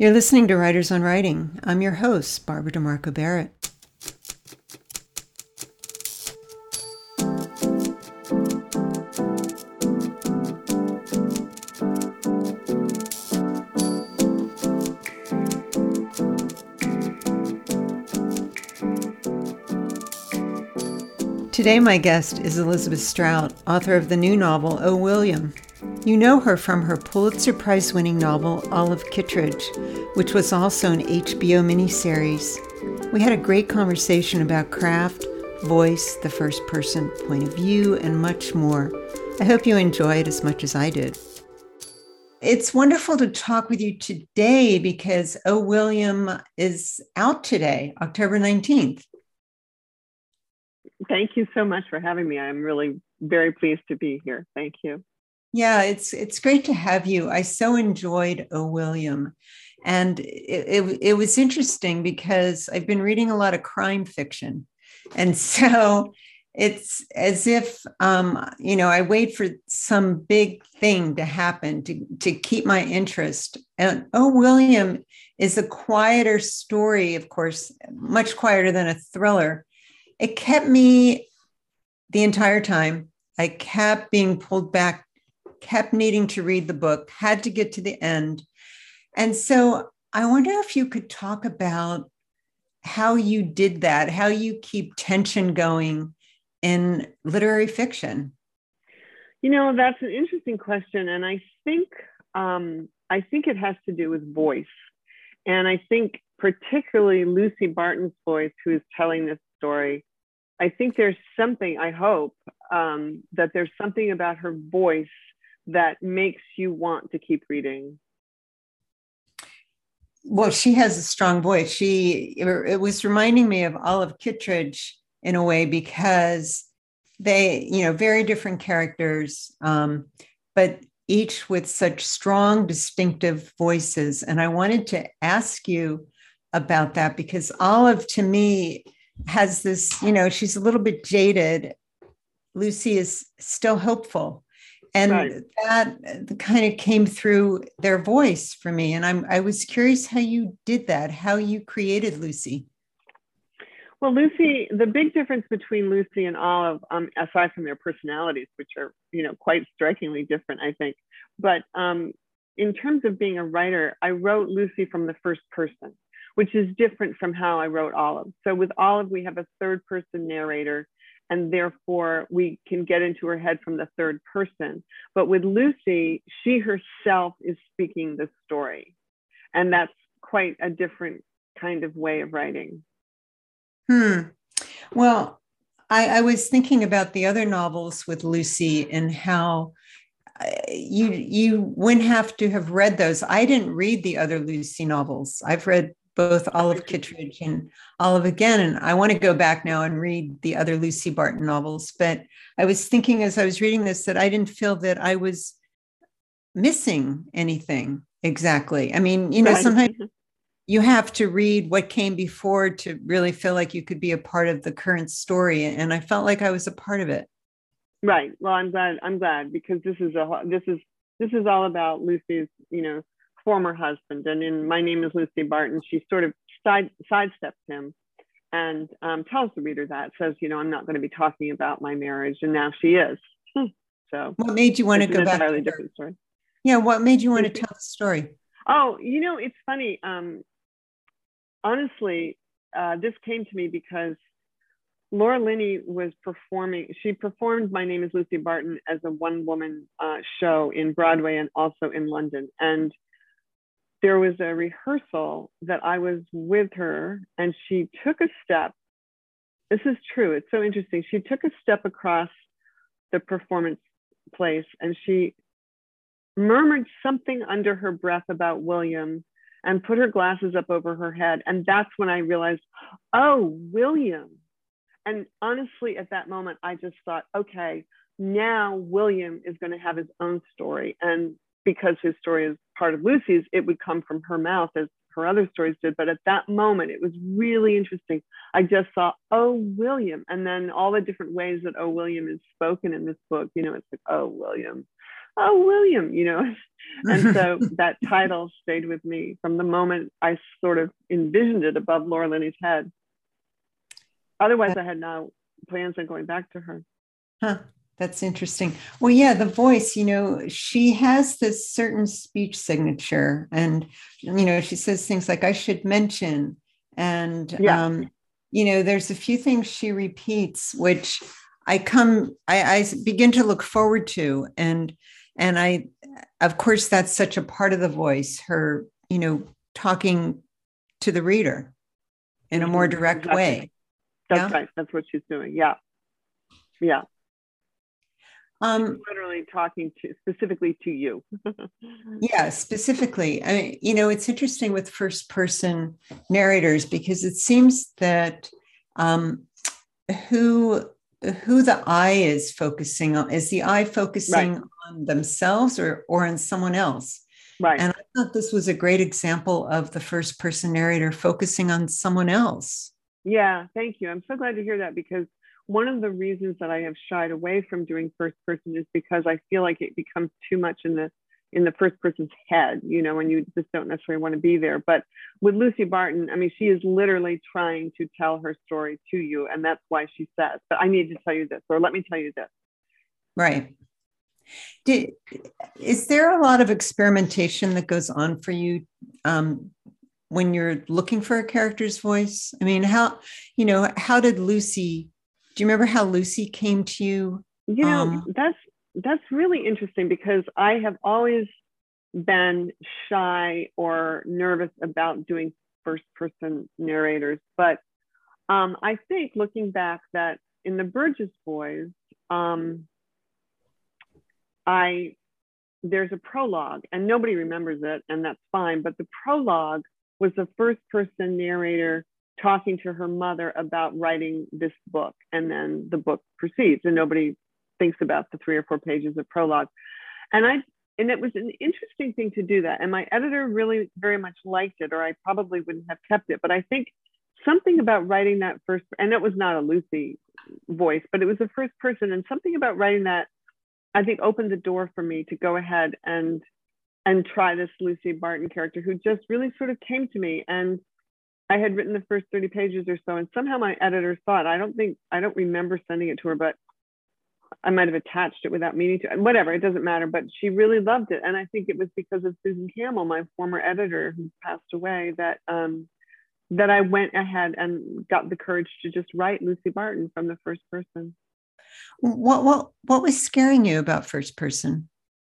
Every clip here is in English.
You're listening to Writers on Writing. I'm your host, Barbara DeMarco Barrett. Today, my guest is Elizabeth Strout, author of the new novel, O. William. You know her from her Pulitzer Prize-winning novel, Olive Kitteridge, which was also an HBO miniseries. We had a great conversation about craft, voice, the first-person point of view, and much more. I hope you enjoy it as much as I did. It's wonderful to talk with you today because O. William is out today, October 19th. Thank you so much for having me. I'm really very pleased to be here. Thank you. Yeah, it's great to have you. I so enjoyed O. William. And it was interesting because I've been reading a lot of crime fiction. And so it's as if, I wait for some big thing to happen to keep my interest. And O. William is a quieter story, of course, much quieter than a thriller. It kept me the entire time. I kept being pulled back, kept needing to read the book, had to get to the end. And so I wonder if you could talk about how you did that, how you keep tension going in literary fiction. You know, that's an interesting question. And I think it has to do with voice. And I think particularly Lucy Barton's voice, who is telling this story, I think there's something, I hope, that there's something about her voice that makes you want to keep reading. Well, she has a strong voice. It was reminding me of Olive Kitteridge in a way because they, very different characters, but each with such strong, distinctive voices. And I wanted to ask you about that because Olive, to me, has this, she's a little bit jaded. Lucy is still hopeful. And right. That kind of came through their voice for me. And I was curious how you did that, how you created Lucy. Well, Lucy, the big difference between Lucy and Olive, aside from their personalities, which are, quite strikingly different, I think. But in terms of being a writer, I wrote Lucy from the first person, which is different from how I wrote Olive. So with Olive, we have a third person narrator, and therefore we can get into her head from the third person. But with Lucy, she herself is speaking the story. And that's quite a different kind of way of writing. Well, I was thinking about the other novels with Lucy and how you wouldn't have to have read those. I didn't read the other Lucy novels. I've read both Olive Kitteridge and Olive Again. And I want to go back now and read the other Lucy Barton novels. But I was thinking as I was reading this that I didn't feel that I was missing anything exactly. I mean, sometimes you have to read what came before to really feel like you could be a part of the current story. And I felt like I was a part of it. Right. Well, I'm glad because this is all about Lucy's, former husband. And in My Name is Lucy Barton, she sort of sidesteps him and tells the reader that, says, I'm not going to be talking about my marriage. And now she is. So what made you want to go back? Entirely different story. Yeah. What made you want to tell the story? Oh, it's funny. Honestly, this came to me because Laura Linney was performing. She performed My Name is Lucy Barton as a one-woman show in Broadway and also in London. And there was a rehearsal that I was with her, and she took a step. This is true. It's so interesting. She took a step across the performance place, and she murmured something under her breath about William and put her glasses up over her head. And that's when I realized, oh, William. And honestly, at that moment, I just thought, okay, now William is going to have his own story. And because his story is part of Lucy's, it would come from her mouth as her other stories did. But at that moment, it was really interesting. I just saw, oh, William. And then all the different ways that oh, William is spoken in this book, it's like, oh, William. oh, William, you know. And so that title stayed with me from the moment I sort of envisioned it above Laura Linney's head. Otherwise, I had no plans on going back to her. Huh. That's interesting. Well, yeah, the voice, you know, she has this certain speech signature, and, you know, she says things like, I should mention. And, Yeah. you know, there's a few things she repeats, which I begin to look forward to. And I, of course, that's such a part of the voice, her, you know, talking to the reader in a more direct exactly. way. That's right. That's what she's doing. Yeah. Yeah. She's literally talking to specifically to you. Yeah, specifically. I mean, you know, it's interesting with first person narrators because it seems that who the eye is focusing on, is the eye focusing right. on themselves or on someone else? Right. And I thought this was a great example of the first person narrator focusing on someone else. Yeah, thank you. I'm so glad to hear that, because one of the reasons that I have shied away from doing first person is because I feel like it becomes too much in the first person's head, you know, and you just don't necessarily want to be there. But with Lucy Barton, I mean, she is literally trying to tell her story to you, and that's why she says, but I need to tell you this, or let me tell you this. Right. Is there a lot of experimentation that goes on for you when you're looking for a character's voice? I mean, how did Lucy, do you remember how Lucy came to you? You know, that's really interesting, because I have always been shy or nervous about doing first person narrators. But I think looking back that in the Burgess Boys, there's a prologue, and nobody remembers it, and that's fine. But the prologue was the first person narrator talking to her mother about writing this book, and then the book proceeds, and nobody thinks about the 3 or 4 pages of prologue. And it was an interesting thing to do that, and my editor really very much liked it, or I probably wouldn't have kept it. But I think something about writing that first, and it was not a Lucy voice, but it was the first person, and something about writing that, I think, opened the door for me to go ahead and try this Lucy Barton character, who just really sort of came to me. And I had written the first 30 pages or so, and somehow my editor thought, I don't remember sending it to her, but I might have attached it without meaning to, whatever, it doesn't matter, but she really loved it. And I think it was because of Susan Campbell, my former editor who passed away, that I went ahead and got the courage to just write Lucy Barton from the first person. What was scaring you about first person?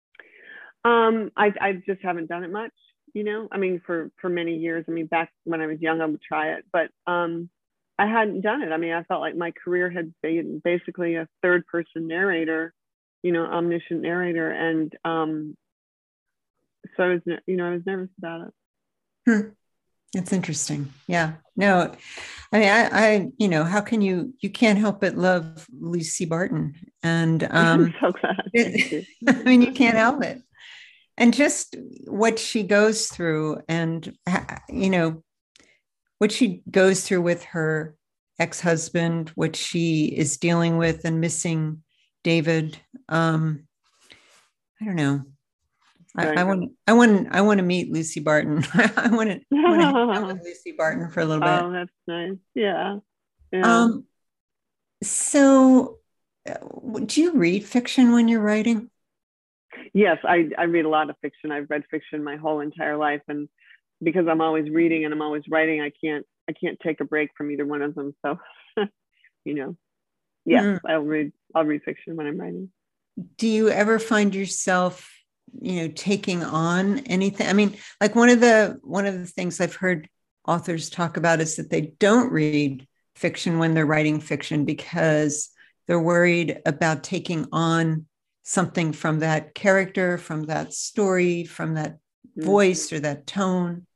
I just haven't done it much, you know. I mean, for many years. I mean, back when I was young, I would try it, but I hadn't done it. I mean, I felt like my career had been basically a third person narrator, you know, omniscient narrator, and so I was nervous about it. It's interesting. Yeah. No, I mean, I you know, how can you can't help but love Lucy Barton. And I'm so glad. I mean, you can't help it. And just what she goes through, and, you know, what she goes through with her ex-husband, what she is dealing with and missing David. I don't know. I want to meet Lucy Barton. I want to hang out with Lucy Barton for a little bit. Oh, that's nice. Yeah. Yeah. So do you read fiction when you're writing? Yes, I read a lot of fiction. I've read fiction my whole entire life, and because I'm always reading and I'm always writing, I can't take a break from either one of them. So, you know, yes, I'll read fiction when I'm writing. Do you ever find yourself, you know, taking on anything? I mean, like one of the things I've heard authors talk about is that they don't read fiction when they're writing fiction because they're worried about taking on something from that character, from that story, from that voice or that tone.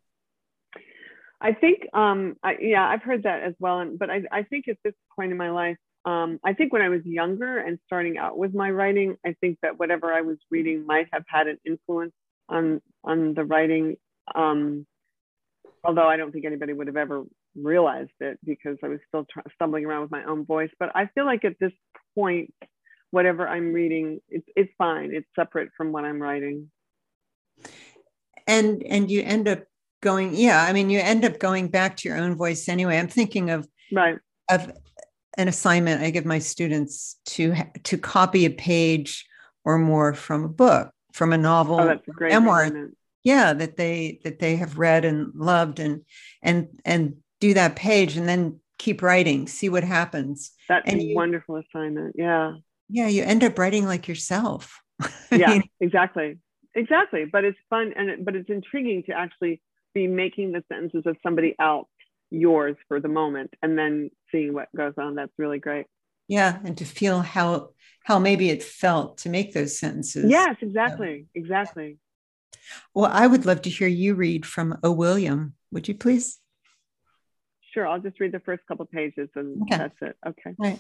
I think, I've heard that as well. But I think at this point in my life, I think when I was younger and starting out with my writing, I think that whatever I was reading might have had an influence on the writing. Although I don't think anybody would have ever realized it because I was still stumbling around with my own voice. But I feel like at this point, whatever I'm reading, it's fine. It's separate from what I'm writing. And you end up going, yeah, I mean, you end up going back to your own voice anyway. I'm thinking of an assignment I give my students to copy a page or more from a book, from a novel, that's a great memoir, assignment. Yeah, that they have read and loved, and do that page and then keep writing, see what happens. That's a wonderful assignment. Yeah. Yeah, you end up writing like yourself. Yeah, exactly. But it's fun, but it's intriguing to actually be making the sentences of somebody else yours for the moment and then seeing what goes on. That's really great. Yeah, and to feel how maybe it felt to make those sentences. Yes, exactly. Well, I would love to hear you read from O. William. Would you please? Sure, I'll just read the first couple pages and that's it. Okay. Right.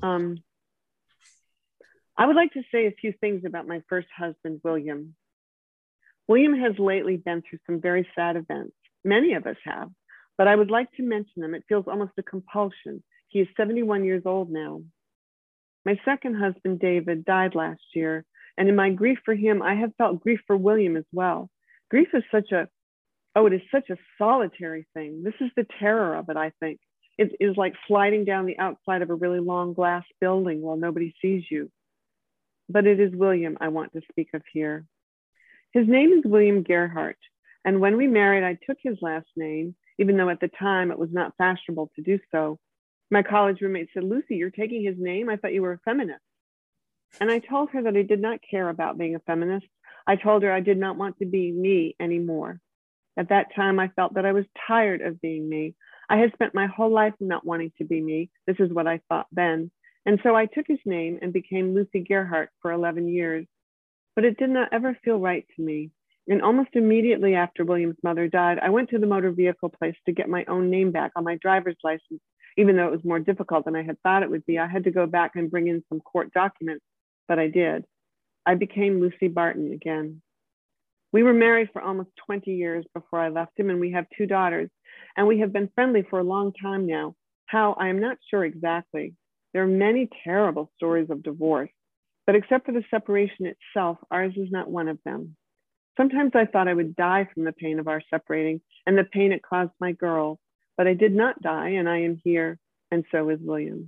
I would like to say a few things about my first husband, William. William has lately been through some very sad events. Many of us have, but I would like to mention them. It feels almost a compulsion. He is 71 years old now. My second husband, David, died last year, and in my grief for him, I have felt grief for William as well. Grief is such a solitary thing. This is the terror of it, I think. It is like sliding down the outside of a really long glass building while nobody sees you. But it is William I want to speak of here. His name is William Gerhardt, and when we married, I took his last name, even though at the time it was not fashionable to do so. My college roommate said, "Lucy, you're taking his name? I thought you were a feminist." And I told her that I did not care about being a feminist. I told her I did not want to be me anymore. At that time, I felt that I was tired of being me. I had spent my whole life not wanting to be me. This is what I thought then. And so I took his name and became Lucy Gerhardt for 11 years. But it did not ever feel right to me. And almost immediately after William's mother died, I went to the motor vehicle place to get my own name back on my driver's license. Even though it was more difficult than I had thought it would be, I had to go back and bring in some court documents, but I did. I became Lucy Barton again. We were married for almost 20 years before I left him, and we have 2 daughters, and we have been friendly for a long time now. How, I am not sure exactly. There are many terrible stories of divorce, but except for the separation itself, ours is not one of them. Sometimes I thought I would die from the pain of our separating and the pain it caused my girl, but I did not die, and I am here, and so is William.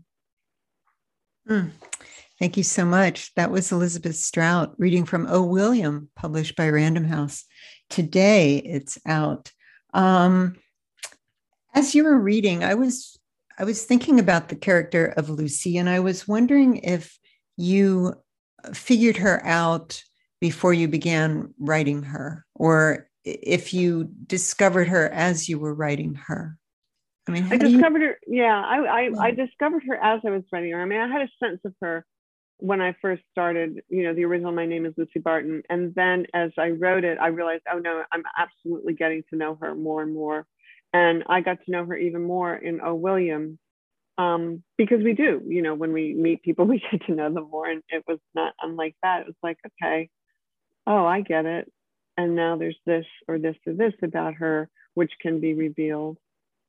Thank you so much. That was Elizabeth Strout reading from O. William, published by Random House. Today it's out. As you were reading, I was thinking about the character of Lucy, and I was wondering if you figured her out before you began writing her, or if you discovered her as you were writing her. I mean, I discovered her. Yeah, I discovered her as I was writing her. I mean, I had a sense of her when I first started, the original My Name is Lucy Barton. And then as I wrote it, I realized, oh no, I'm absolutely getting to know her more and more. And I got to know her even more in O. William, because we do, when we meet people, we get to know them more. And it was not unlike that. It was like, okay, oh, I get it. And now there's this or this or this about her, which can be revealed.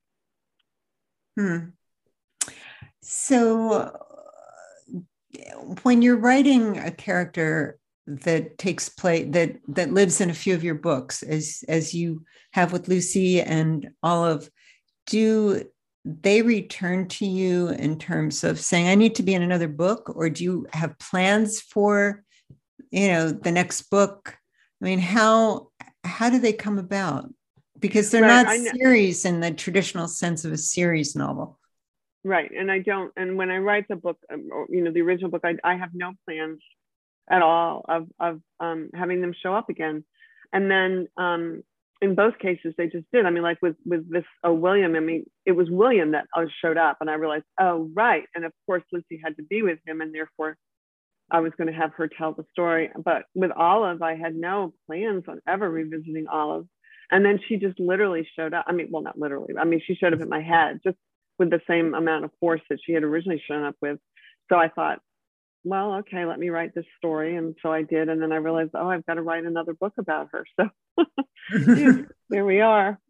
So when you're writing a character that takes place, that lives in a few of your books, as you have with Lucy and Olive, do they return to you in terms of saying, I need to be in another book? Or do you have plans for, the next book? I mean, how do they come about? Because they're not series in the traditional sense of a series novel. Right. And I don't, and when I write the book, the original book, I have no plans at all of having them show up again. And then in both cases, they just did. I mean, like with this William, I mean, it was William that showed up, and I realized, oh, right. And of course, Lucy had to be with him, and therefore I was going to have her tell the story. But with Olive, I had no plans on ever revisiting Olive. And then she just literally showed up. I mean, well, not literally. I mean, she showed up in my head just with the same amount of force that she had originally shown up with. So I thought, well, okay, let me write this story. And so I did. And then I realized, oh, I've got to write another book about her. So there we are.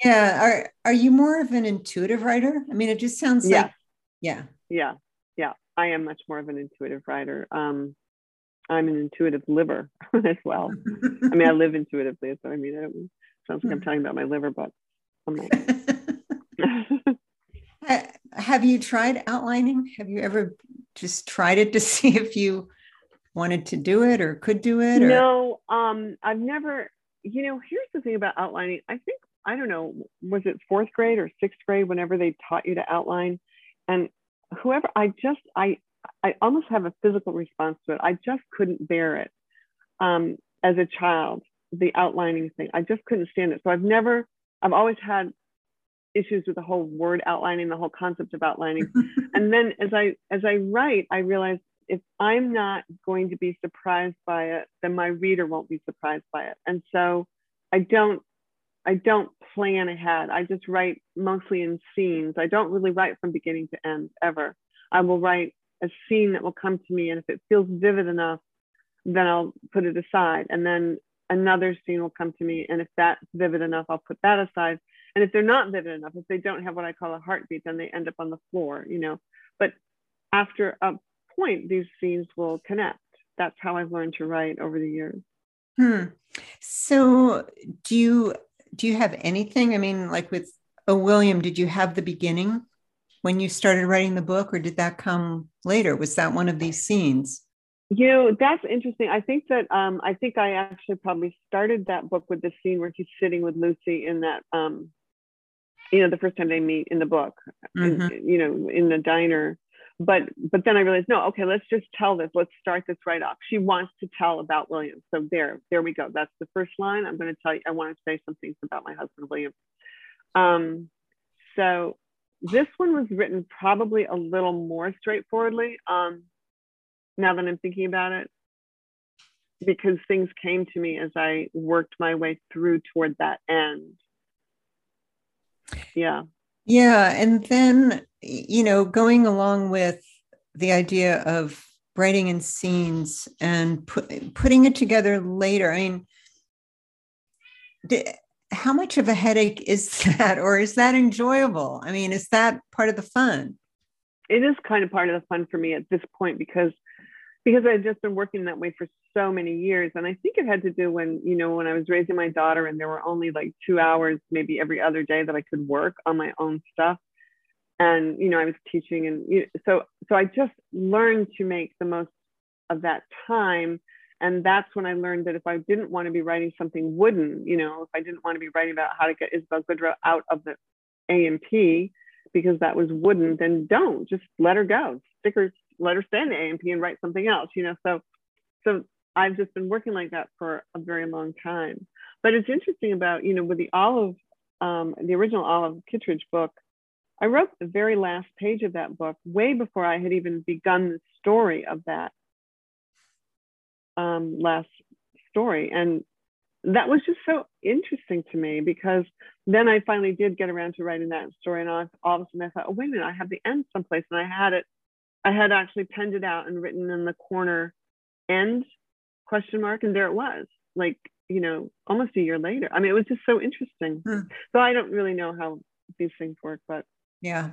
Yeah. Are you more of an intuitive writer? I mean, it just sounds like, Yeah. I am much more of an intuitive writer. I'm an intuitive liver as well. I mean, I live intuitively, so I mean, it sounds like I'm talking about my liver, but I'm not. Have you tried outlining? Have you ever just tried it to see if you wanted to do it or could do it? Or No, I've never, here's the thing about outlining. I think, I don't know, was it fourth grade or sixth grade whenever they taught you to outline? And whoever, I almost have a physical response to it. I just couldn't bear it as a child, the outlining thing. I just couldn't stand it. So I've always had issues with the whole word outlining, the whole concept of outlining. And then as I write, I realize if I'm not going to be surprised by it, then my reader won't be surprised by it. And so I don't plan ahead. I just write mostly in scenes. I don't really write from beginning to end ever. I will write a scene that will come to me, and if it feels vivid enough, then I'll put it aside. And then another scene will come to me, and if that's vivid enough, I'll put that aside. And if they're not vivid enough, if they don't have what I call a heartbeat, then they end up on the floor, But after a point, these scenes will connect. That's how I've learned to write over the years. So do you have anything? I mean, like with O. William, did you have the beginning when you started writing the book, or did that come later? Was that one of these scenes? That's interesting. I think that I actually probably started that book with the scene where he's sitting with Lucy in that the first time they meet in the book, in the diner. But then I realized, no, okay, let's just tell this. Let's start this right off. She wants to tell about William. So there we go. That's the first line. I'm going to tell you, I want to say some things about my husband, William. So this one was written probably a little more straightforwardly, now that I'm thinking about it, because things came to me as I worked my way through toward that end. Yeah. Yeah. And then, going along with the idea of writing in scenes and putting it together later, I mean, how much of a headache is that, or is that enjoyable? I mean, is that part of the fun? It is kind of part of the fun for me at this point, because I've just been working that way for so many years. And I think it had to do when I was raising my daughter and there were only like 2 hours, maybe every other day, that I could work on my own stuff. And, I was teaching. And so I just learned to make the most of that time. And that's when I learned that if I didn't want to be writing something wooden, if I didn't want to be writing about how to get Isabel Goodrow out of the A&P because that was wooden, then don't, just let her go. Let her stay in the A&P and write something else, So I've just been working like that for a very long time. But it's interesting about, with the original Olive Kitteridge book, I wrote the very last page of that book way before I had even begun the story of that last story. And that was just so interesting to me, because then I finally did get around to writing that story. And all of a sudden I thought, oh, wait a minute, I have the end someplace. And I had actually penned it out and written in the corner, end ? And there it was, like, almost a year later. I mean, it was just so interesting. So I don't really know how these things work, but yeah.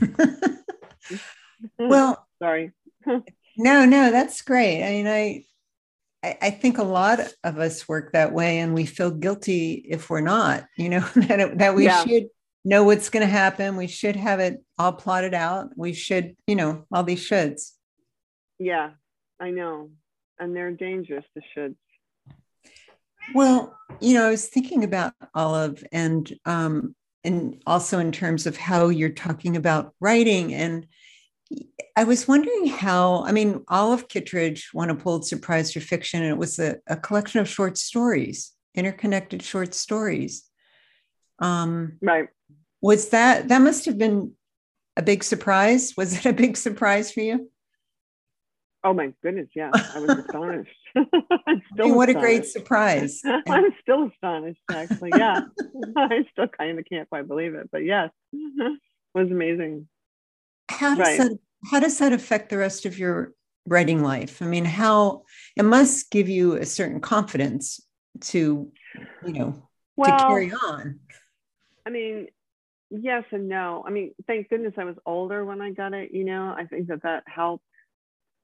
Well, sorry. No, that's great. I mean, I think a lot of us work that way, and we feel guilty if we're not, that we should know what's going to happen. We should have it all plotted out. We should, all these shoulds. Yeah, I know. And they're dangerous, the shoulds. Well, I was thinking about Olive, and also in terms of how you're talking about writing. And I was wondering how, I mean, Olive Kitteridge won a Pulitzer Prize for fiction, and it was a collection of short stories, interconnected short stories. Right. Was that must have been a big surprise? Was it a big surprise for you? Oh my goodness, yeah. I was astonished. What a great surprise. I'm still astonished, actually. Yeah. I still kind of can't quite believe it, but yes, it was amazing. How does that affect the rest of your writing life? I mean, it must give you a certain confidence to, to carry on. I mean, yes and no. I mean, thank goodness I was older when I got it, I think that helped.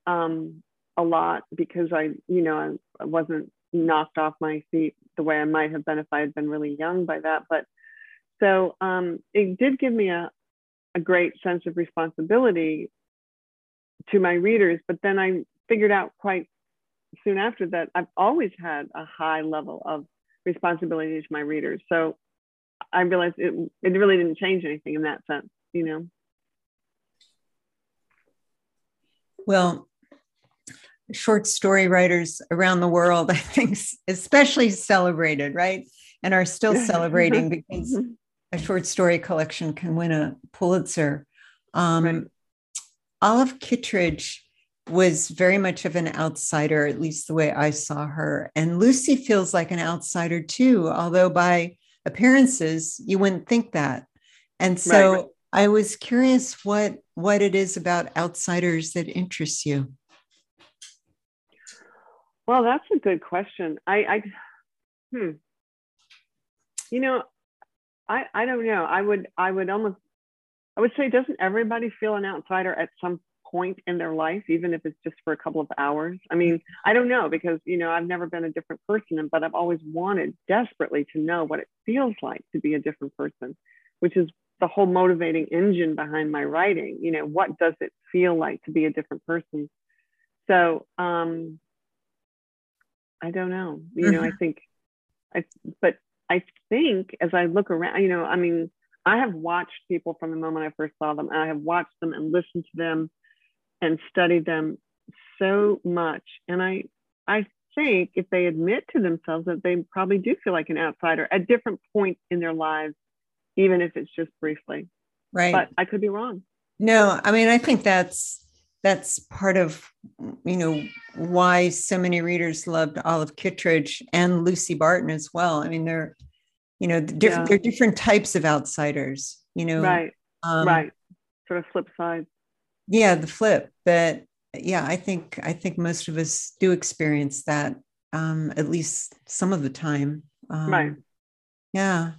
a lot because I wasn't knocked off my feet the way I might have been if I had been really young by that. But so it did give me a great sense of responsibility to my readers. But then I figured out quite soon after that I've always had a high level of responsibility to my readers. So I realized it really didn't change anything in that sense, Well, short story writers around the world, I think, especially celebrated, right? And are still celebrating because a short story collection can win a Pulitzer. Right. Olive Kitteridge was very much of an outsider, at least the way I saw her. And Lucy feels like an outsider too, although by appearances, you wouldn't think that. And so right. I was curious what it is about outsiders that interests you. Well, that's a good question. I don't know. I would say, doesn't everybody feel an outsider at some point in their life, even if it's just for a couple of hours? I mean, I don't know, because, I've never been a different person, but I've always wanted desperately to know what it feels like to be a different person, which is the whole motivating engine behind my writing. What does it feel like to be a different person? So, I don't know, I think I think as I look around, I mean, I have watched people from the moment I first saw them, and I have watched them and listened to them and studied them so much. And I think if they admit to themselves that they probably do feel like an outsider at different points in their lives, even if it's just briefly. Right. But I could be wrong. No, I mean, I think that's part of, why so many readers loved Olive Kitteridge and Lucy Barton as well. I mean, they're different types of outsiders, Right. Right. Sort of flip side. Yeah, the flip. But yeah, I think most of us do experience that, at least some of the time. Right. Yeah.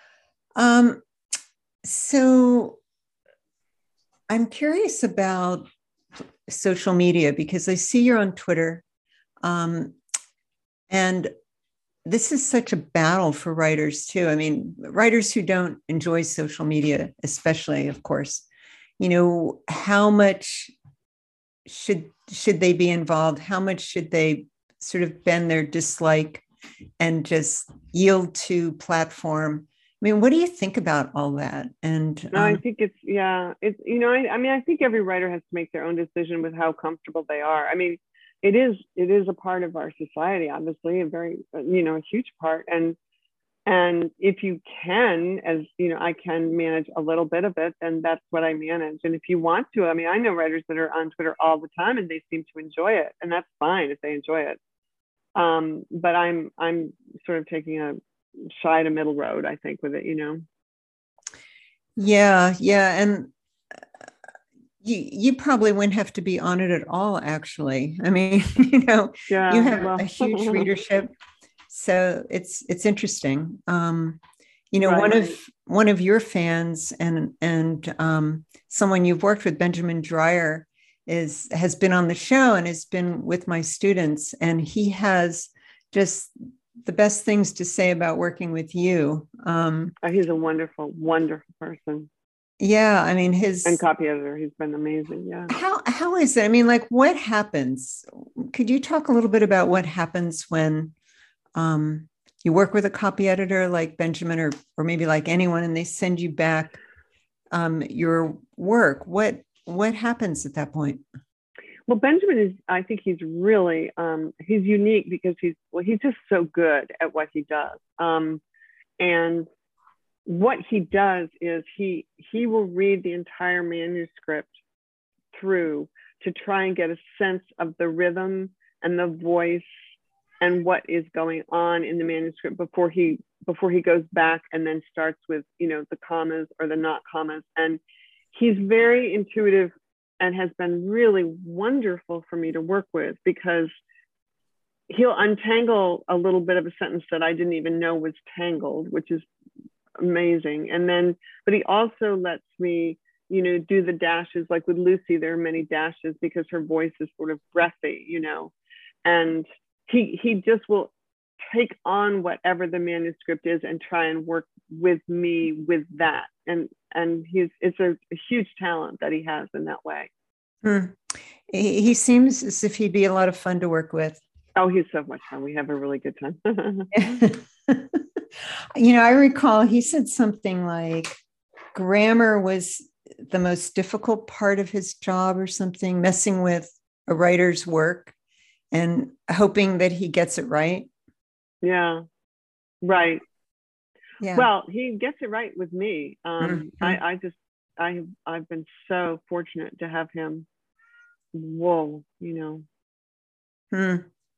So I'm curious about social media because I see you're on Twitter. And this is such a battle for writers too. I mean, writers who don't enjoy social media, especially, of course, how much should they be involved? How much should they sort of bend their dislike and just yield to platform? I mean, what do you think about all that? And no, I think it's I think every writer has to make their own decision with how comfortable they are. I mean, it is a part of our society, obviously, a very a huge part. And if you can, as I can manage a little bit of it, then that's what I manage. And if you want to, I mean, I know writers that are on Twitter all the time and they seem to enjoy it, and that's fine if they enjoy it. But I'm sort of taking a shy to middle road, I think, with it, Yeah. And you probably wouldn't have to be on it at all, actually. I mean, you have a huge readership. So it's interesting. Right. one of your fans and someone you've worked with, Benjamin Dreyer, has been on the show and has been with my students, and he has just the best things to say about working with you. He's a wonderful, wonderful person. Yeah, I mean, and copy editor, he's been amazing. Yeah. How is it? I mean, like, what happens? Could you talk a little bit about what happens when you work with a copy editor like Benjamin or maybe like anyone, and they send you back your work? What happens at that point? Well, Benjamin I think he's really, he's unique because he's just so good at what he does. And what he does is he will read the entire manuscript through to try and get a sense of the rhythm and the voice and what is going on in the manuscript before he goes back and then starts with the commas or the not commas. And he's very intuitive and has been really wonderful for me to work with, because he'll untangle a little bit of a sentence that I didn't even know was tangled, which is amazing. And then, but he also lets me, do the dashes. Like with Lucy, there are many dashes because her voice is sort of breathy, and he just will take on whatever the manuscript is and try and work with me with that. And it's a huge talent that he has in that way. He seems as if he'd be a lot of fun to work with. Oh, he's so much fun. We have a really good time. I recall he said something like grammar was the most difficult part of his job or something, messing with a writer's work and hoping that he gets it right. Yeah, right. Yeah. Well, he gets it right with me. I've been so fortunate to have him. Whoa, I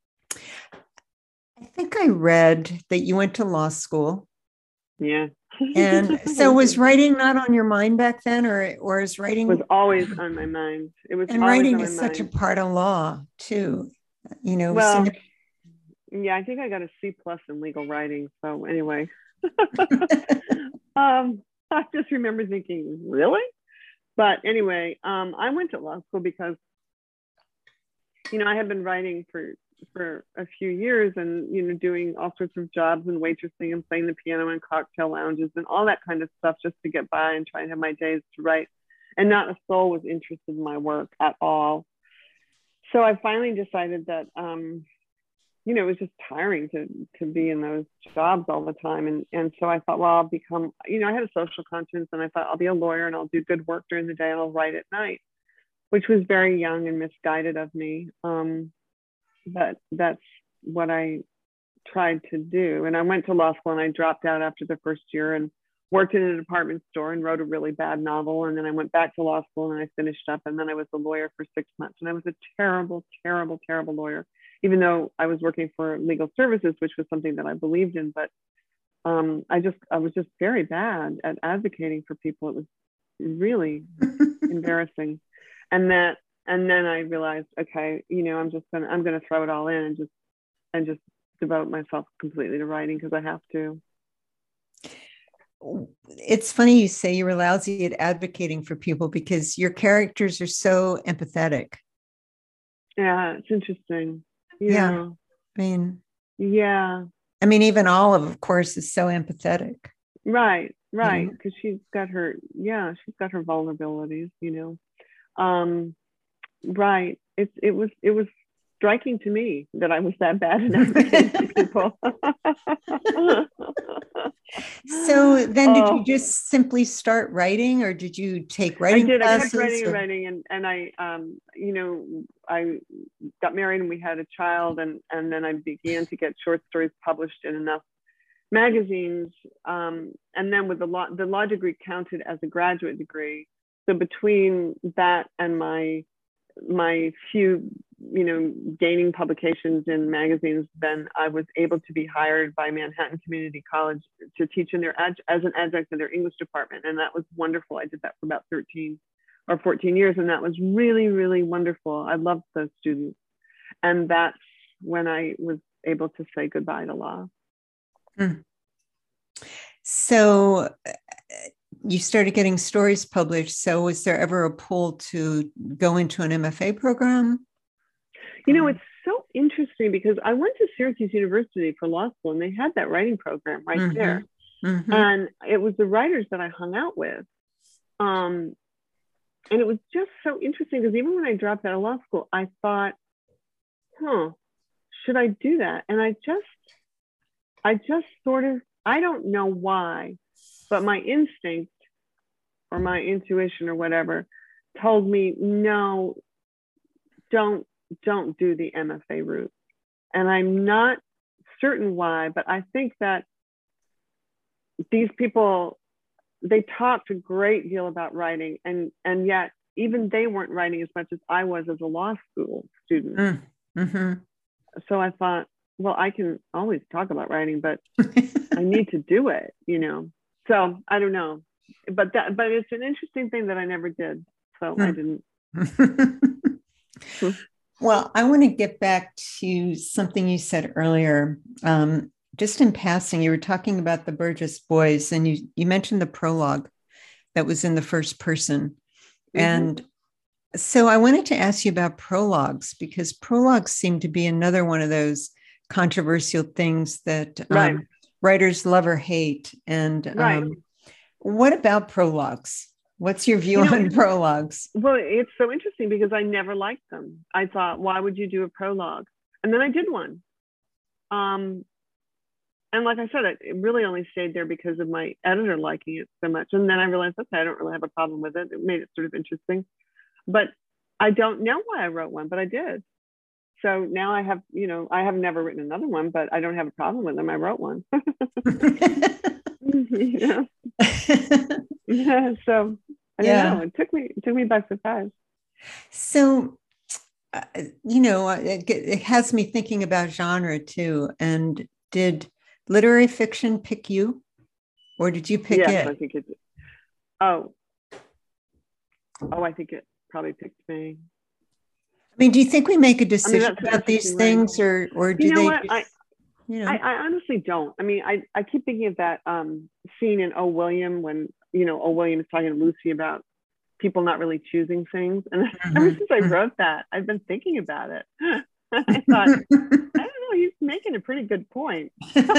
think I read that you went to law school. Yeah. And so was writing not on your mind back then, or is writing? It was always on my mind. It was. And always writing on my is such mind. a part of law too. Well, yeah, I think I got a C+ in legal writing. So anyway, I just remember thinking, really? But anyway, I went to law school because, I had been writing for a few years and, doing all sorts of jobs and waitressing and playing the piano in cocktail lounges and all that kind of stuff just to get by and try and have my days to write. And not a soul was interested in my work at all. So I finally decided that, it was just tiring to be in those jobs all the time. And so I thought, well, I'll become, I had a social conscience, and I thought I'll be a lawyer and I'll do good work during the day and I'll write at night, which was very young and misguided of me. But that's what I tried to do. And I went to law school and I dropped out after the first year and worked in a department store and wrote a really bad novel. And then I went back to law school and I finished up. And then I was a lawyer for 6 months. And I was a terrible, terrible, terrible lawyer, even though I was working for legal services, which was something that I believed in. But I was just very bad at advocating for people. It was really embarrassing. And then I realized, okay, I'm going to throw it all in and just devote myself completely to writing because I have to. It's funny you say you were lousy at advocating for people because your characters are so empathetic. Yeah, it's interesting. Yeah. Yeah. Even Olive, of course, is so empathetic. Right. Because she's got her vulnerabilities, Right. It was striking to me that I was that bad at advocating for people. So then did you just simply start writing, or did you take writing classes? I kept writing and I, I got married and we had a child, and then I began to get short stories published in enough magazines. And then with the law degree counted as a graduate degree. So between that and my few, gaining publications in magazines, then I was able to be hired by Manhattan Community College to teach in as an adjunct in their English department. And that was wonderful. I did that for about 13 or 14 years. And that was really, really wonderful. I loved those students. And that's when I was able to say goodbye to law. So you started getting stories published. So was there ever a pull to go into an MFA program? It's so interesting because I went to Syracuse University for law school and they had that writing program right there. Mm-hmm. And it was the writers that I hung out with. And it was just so interesting because even when I dropped out of law school, I thought, should I do that? And I just sort of, I don't know why, but my instinct or my intuition or whatever told me, no, don't do the MFA route. And I'm not certain why, but I think that these people, they talked a great deal about writing, and yet even they weren't writing as much as I was as a law school student. Mm-hmm. So I thought, well, I can always talk about writing, but I need to do it, So I don't know, but it's an interesting thing that I never did. So I didn't. Well, I want to get back to something you said earlier. Just in passing, you were talking about the Burgess boys, and you mentioned the prologue that was in the first person. And so I wanted to ask you about prologues, because prologues seem to be another one of those controversial things that writers love or hate. And what about prologues? What's your view on prologues? Well, it's so interesting because I never liked them. I thought, why would you do a prologue? And then I did one. And like I said, it really only stayed there because of my editor liking it so much. And then I realized, okay, I don't really have a problem with it. It made it sort of interesting. But I don't know why I wrote one, but I did. So now I have, I have never written another one, but I don't have a problem with them. I wrote one. Yeah. So I don't know. It took me by surprise. So, it has me thinking about genre too. And did literary fiction pick you, or did you pick it? Yes, I think it did. Oh, I think it probably picked me. I mean, do you think we make a decision about these things, or do they? What? I honestly don't. I mean, I keep thinking of that scene in O. William when O. William is talking to Lucy about people not really choosing things, and ever since I wrote that, I've been thinking about it. I thought, I don't know, he's making a pretty good point.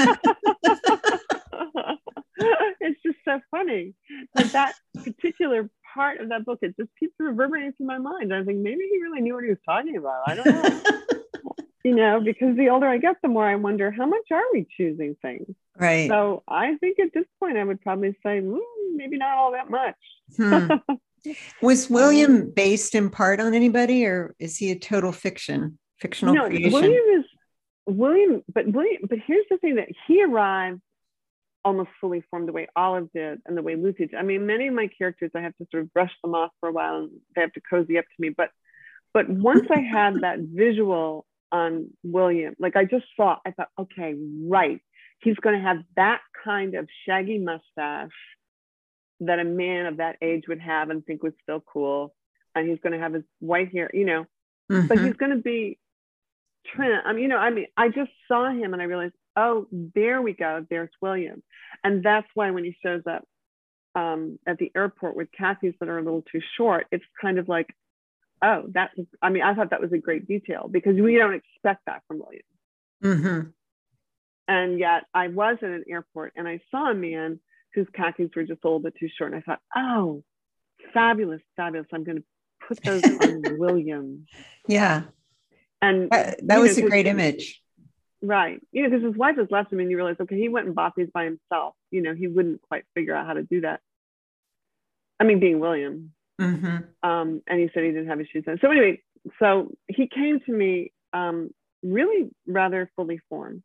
It's just so funny that particular part of that book, it just keeps reverberating through my mind. I think maybe he really knew what he was talking about. I don't know. Because the older I get, the more I wonder, how much are we choosing things? Right. So I think at this point, I would probably say, maybe not all that much. Was William based in part on anybody, or is he a total fictional creation? William, but here's the thing, that he arrived almost fully formed the way Olive did and the way Lucy did. I mean, many of my characters, I have to sort of brush them off for a while and they have to cozy up to me. But once I had that visual on William, like I thought, okay, right. He's going to have that kind of shaggy mustache that a man of that age would have and think was still cool. And he's going to have his white hair, but he's going to be trim. I just saw him and I realized, oh, there we go. There's William. And that's why when he shows up at the airport with khakis that are a little too short, it's kind of like, oh, I thought that was a great detail because we don't expect that from William. And yet I was at an airport and I saw a man whose khakis were just a little bit too short. And I thought, oh, fabulous. I'm going to put those on William. Yeah. And that was a great image. Right. Because his wife has left him and you realize, okay, he went and bought these by himself. He wouldn't quite figure out how to do that. I mean, being William. And he said he didn't have his shoes on. So anyway, so he came to me really rather fully formed.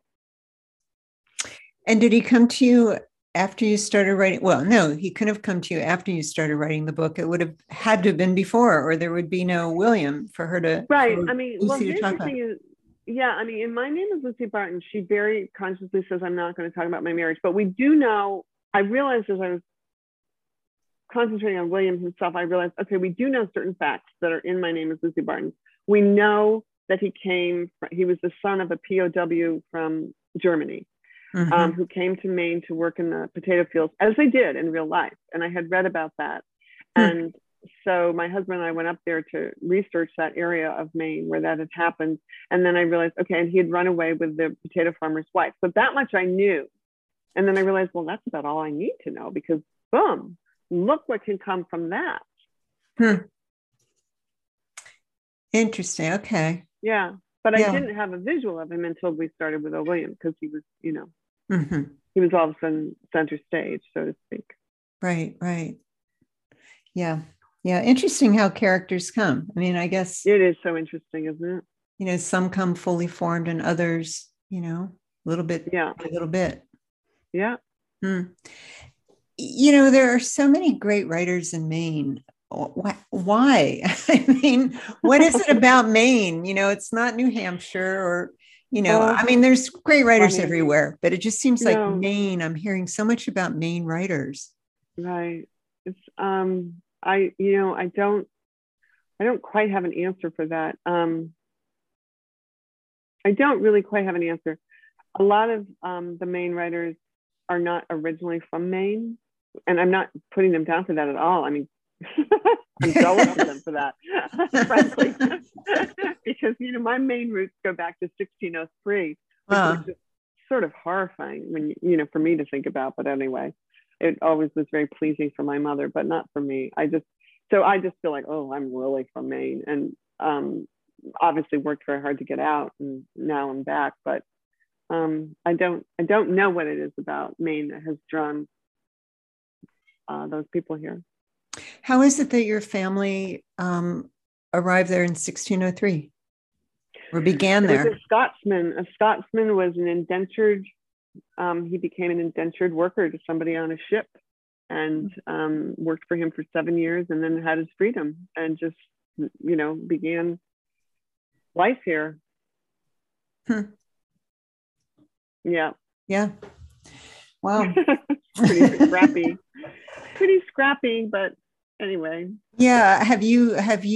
And did he come to you after you started writing? Well, no, he couldn't have come to you after you started writing the book. It would have had to have been before, or there would be no William for her to. Right. I mean, Lucy, well, here's the thing is, in My Name is Lucy Barton, she very consciously says, I'm not going to talk about my marriage, but we do know, I realized as I was concentrating on William himself, I realized, okay, we do know certain facts that are in My Name is Lucy Barton. We know that he was the son of a POW from Germany, who came to Maine to work in the potato fields, as they did in real life. And I had read about that. And so my husband and I went up there to research that area of Maine where that had happened. And then I realized, okay, and he had run away with the potato farmer's wife. So that much I knew. And then I realized, well, that's about all I need to know because boom, look what can come from that. Interesting. Okay. Yeah. But I didn't have a visual of him until we started with O. William because he was, he was all of a sudden center stage, so to speak. Right. Yeah. Interesting how characters come. I mean, I guess it is so interesting, isn't it? Some come fully formed and others, a little bit by a little bit. Yeah. There are so many great writers in Maine. Why? I mean, what is it about Maine? It's not New Hampshire or, I mean, there's great writers everywhere, but it just seems like Maine, I'm hearing so much about Maine writers. Right. It's, I don't quite have an answer for that. I don't really quite have an answer. A lot of the Maine writers are not originally from Maine, and I'm not putting them down for that at all. I mean, I'm jealous of them for that, frankly, because, my Maine roots go back to 1603, which is sort of horrifying when, for me to think about. But anyway, it always was very pleasing for my mother, but not for me. I just feel like, oh, I'm really from Maine, and obviously worked very hard to get out, and now I'm back. But I don't know what it is about Maine that has drawn those people here. How is it that your family arrived there in 1603 or began there? A Scotsman. A Scotsman was an indentured. He became an indentured worker to somebody on a ship, and worked for him for 7 years, and then had his freedom, and just began life here. Yeah. Wow. Pretty scrappy, but anyway. Yeah. Have you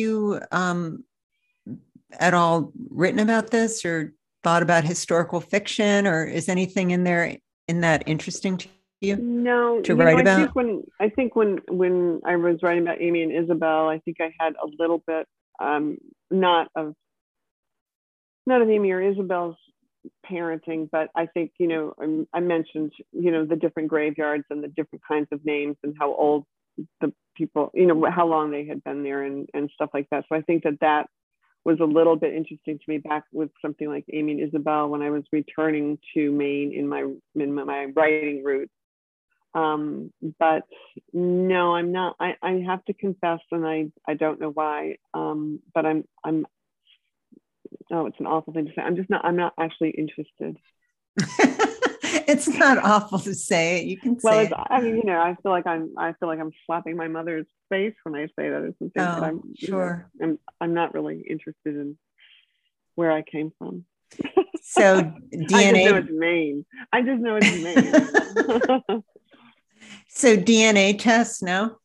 at all written about this or thought about historical fiction, or is anything in that interesting to you? No, to write about? I think when I was writing about Amy and Isabel, I think I had a little bit not of Amy or Isabel's parenting, but I think I mentioned the different graveyards and the different kinds of names and how old the people, how long they had been there and stuff like that. So I think that was a little bit interesting to me back with something like Amy and Isabel when I was returning to Maine in my writing roots. But no, I'm not. I have to confess, and I don't know why. But I'm. Oh, it's an awful thing to say. I'm not actually interested. It's not awful to say it. You can say. Well, I mean, I feel like I'm slapping my mother's face when I say that or something. Oh, but I'm sure. I'm not really interested in where I came from. So DNA. I just know it's Maine. So DNA tests, no?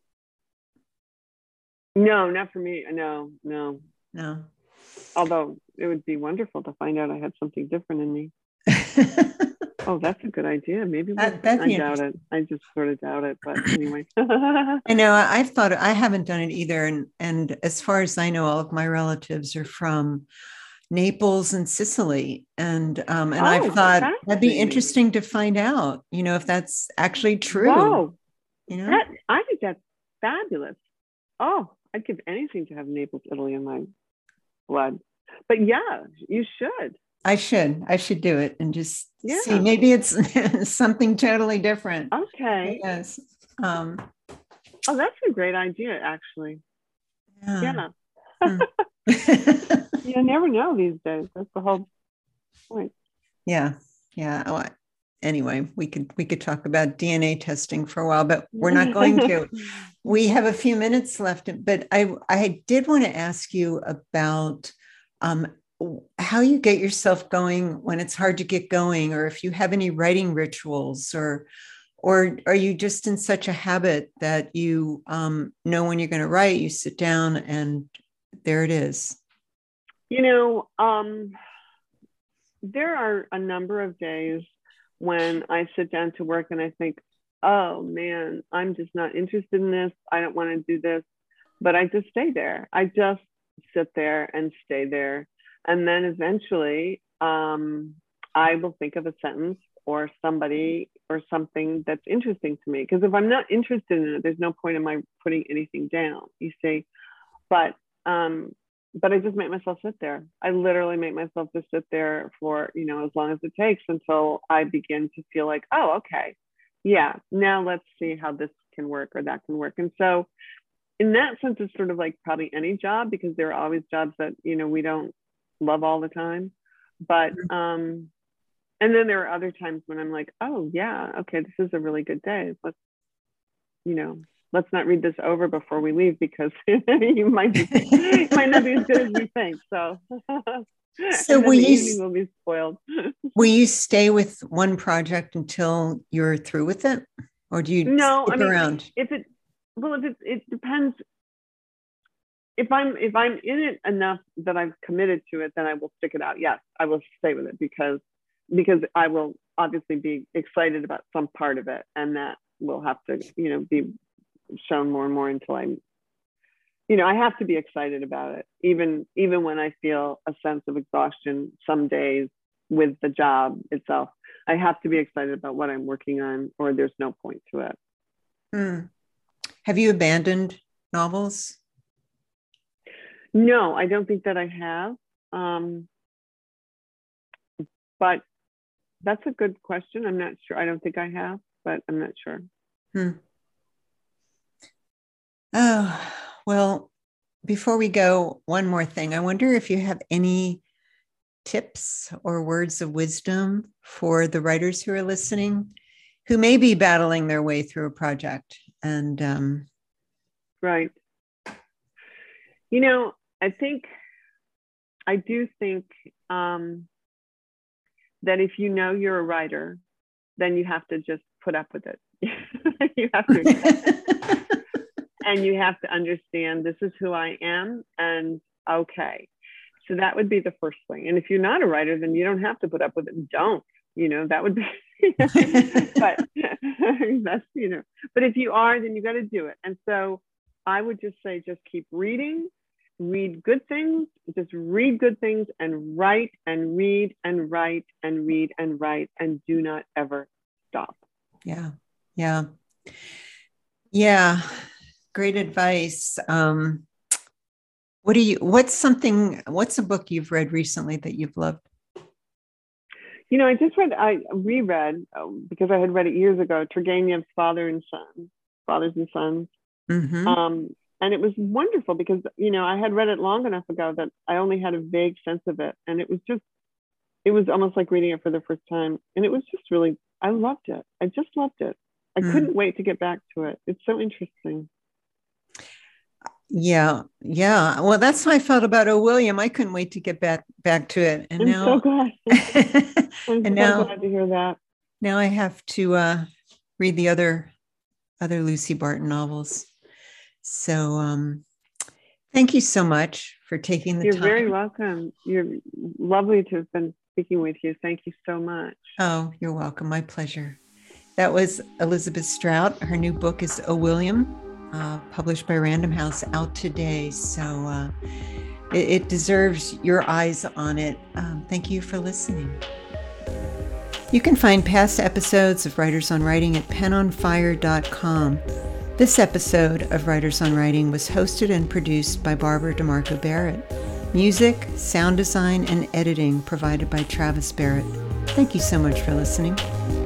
No, not for me. No. Although it would be wonderful to find out I had something different in me. Oh, that's a good idea. Maybe I doubt it. I just sort of doubt it. But anyway. I know. I haven't done it either. And as far as I know, all of my relatives are from Naples and Sicily. And I've thought that'd be interesting to find out, if that's actually true. Wow. I think that's fabulous. Oh, I'd give anything to have Naples, Italy in my blood. But yeah, you should. I should do it and just see. Maybe it's something totally different. Okay. Yes. Oh, that's a great idea, actually. Yeah. You never know these days. That's the whole point. Yeah. Oh, anyway, we could talk about DNA testing for a while, but we're not going to. We have a few minutes left, but I did want to ask you about how you get yourself going when it's hard to get going, or if you have any writing rituals, or are you just in such a habit that you know when you're going to write, you sit down and there it is? There are a number of days when I sit down to work and I think, oh man, I'm just not interested in this. I don't want to do this, but I just stay there. I just sit there and stay there. And then eventually I will think of a sentence or somebody or something that's interesting to me. Because if I'm not interested in it, there's no point in my putting anything down, you see. But I just make myself sit there. I literally make myself just sit there for, as long as it takes until I begin to feel like, oh, okay, yeah, now let's see how this can work or that can work. And so in that sense, it's sort of like probably any job, because there are always jobs that, we don't love all the time. But, and then there are other times when I'm like, oh yeah, okay, this is a really good day. Let's not read this over before we leave, because you might not be as good as we think. So will the evening will be spoiled. Will you stay with one project until you're through with it, or do you stick around? It depends. If I'm in it enough that I've committed to it, then I will stick it out. Yes, I will stay with it because I will obviously be excited about some part of it, and that will have to be shown more and more until I'm I have to be excited about it, even when I feel a sense of exhaustion some days with the job itself. I have to be excited about what I'm working on, or there's no point to it. Have you abandoned novels? No, I don't think that I have. But that's a good question. I'm not sure. I don't think I have, but I'm not sure. Oh, well, before we go, one more thing. I wonder if you have any tips or words of wisdom for the writers who are listening, who may be battling their way through a project. And right. I do think that if you're a writer, then you have to just put up with it. You have to accept it. And you have to understand, this is who I am, and okay. So that would be the first thing. And if you're not a writer, then you don't have to put up with it. Don't, that would be, but that's, but if you are, then you got to do it. And so I would just say, just keep reading, read good things, just read good things, and write and read and write and read and write, and do not ever stop. Yeah. Yeah. Yeah. Great advice. What's a book you've read recently that you've loved? I reread, because I had read it years ago, Turgenev's Fathers and Sons. Mm-hmm. And it was wonderful because, I had read it long enough ago that I only had a vague sense of it. And it was almost like reading it for the first time. And it was just really, I loved it. I just loved it. I couldn't wait to get back to it. It's so interesting. Yeah. Yeah. Well, that's how I felt about O. William. I couldn't wait to get back to it. And I'm so glad. I'm so glad to hear that. Now I have to read the other Lucy Barton novels. So thank you so much for taking the time. You're very welcome. You're lovely to have been speaking with you. Thank you so much. Oh, you're welcome. My pleasure. That was Elizabeth Strout. Her new book is O. William, published by Random House, out today. So it deserves your eyes on it. Thank you for listening. You can find past episodes of Writers on Writing at penonfire.com. This episode of Writers on Writing was hosted and produced by Barbara DeMarco Barrett. Music, sound design, and editing provided by Travis Barrett. Thank you so much for listening.